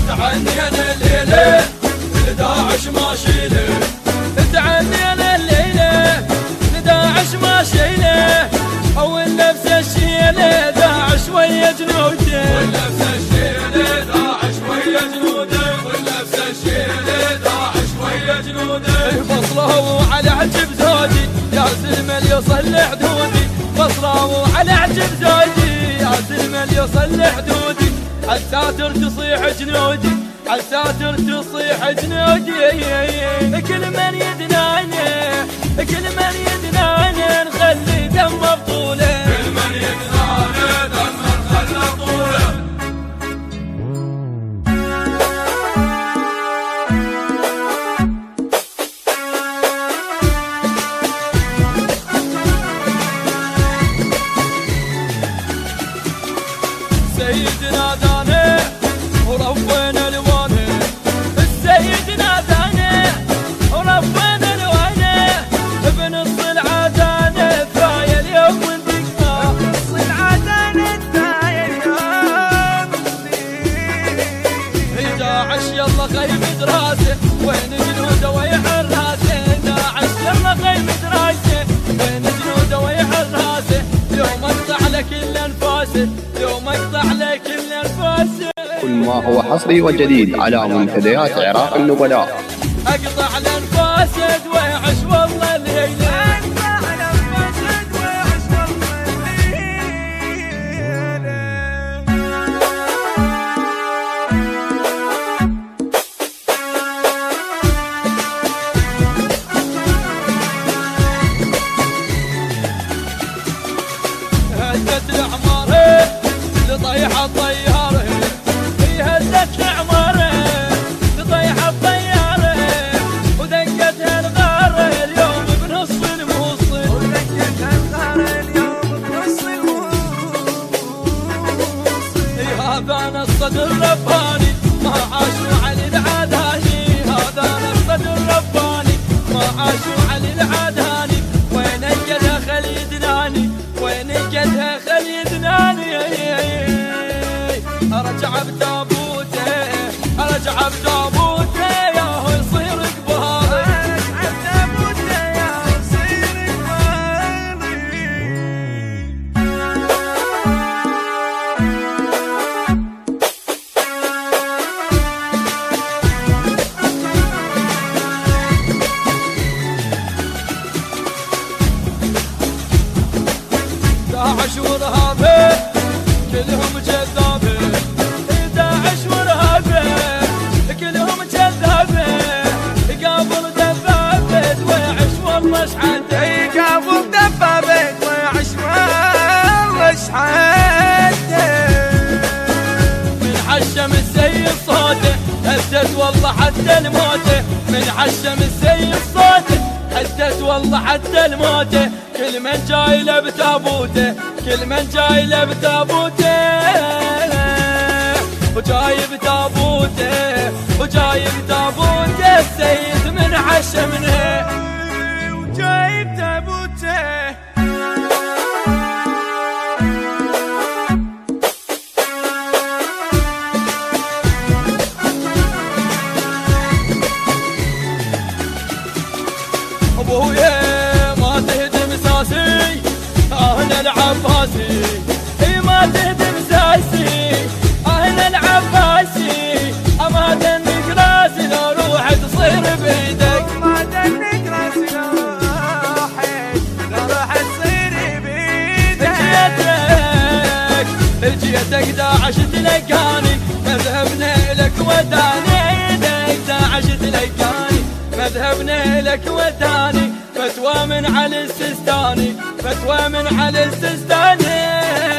تعني انا الليله لداعش ما شيله، تعني انا الليله لداعش ما شيله، او نفس الشيله داعش ويا جنوده، ونفس الشيله داعش ويا جنوده، ونفس الشيله داعش ويا جنوده. فصلوا على عجب زودي يا زلمه اللي يصل حدودي، فصلوا على عجب زودي يا زلمه اللي يصل حدودي، عالساتر تصيح جنودي، عالساتر تصيح جنودي. كل من يدناني، كل من يدناني نخلي دم بطوله، كل من يدناني دم نخلي بطوله. سيدنا داني وربنا الوانه، السيد ناداني وربنا الوانه، بنص العدانه ثايا اليوم وندقنا، بنص العدانه ثايا اليوم وندقنا. داعش يلا خيمة راسه وين جنوده ويحر راسه، داعش يلا خيمة راسه وين جنوده ويحر راسه، يوم اقطع لك كل انفاسه، يوم اقطع لك كل انفاسه. كل ما هو حصري وجديد على منتديات عراق النبلاء. اقطع الانفاسد ويعش والله الليله، اقطع الانفاسد ويعش والله الليله. هدت العماره لطيح الطياره، هدت العماره لطيح الطياره، ودقتها الغاره اليوم بنص الموصل، ودقتها الغاره اليوم بنص الموصل. هذا انا الصدر الرباني ما عاشوا علي العداني، هذا انا الصدر الرباني ما عاشوا علي العداني، وين اجدها خلي دناني، وين اجدها خلي دناني. ارجع بتابوته، ارجع بتابوته يا هو يصير قباري، ارجع بتابوته يا هو يصير قباري. داعش ورهابه كلهم جذابه، داعش ورهابه كلهم جذابه، يقابل دبابه ويعش والله شحاته، يقابل دبابه ويعش والله شحاته. من حشم السيد صوته هدت والله حتى الموته، من حشم السيد صوته هدت والله حتى الموته، كل من جاي له بتابوته، كل من جاي له بتابوته، وجاي بتابوته، وجاي بتابوته، السيد من عشمنا وجاي بتابوته. ابويا ما تهدم ساسي انا العباسي، اي ما تهدم ساسي انا العباسي، اما دنك راسي لو روح تصير بايدك، ما دنك راسي لو روح تصير بايدك. جيتك داعش تلقاني مذهبنا لك وداني، داعش تلقاني مذهبنا لك وداني، فتوى من علي السيستاني، فتوى من علي السيستاني.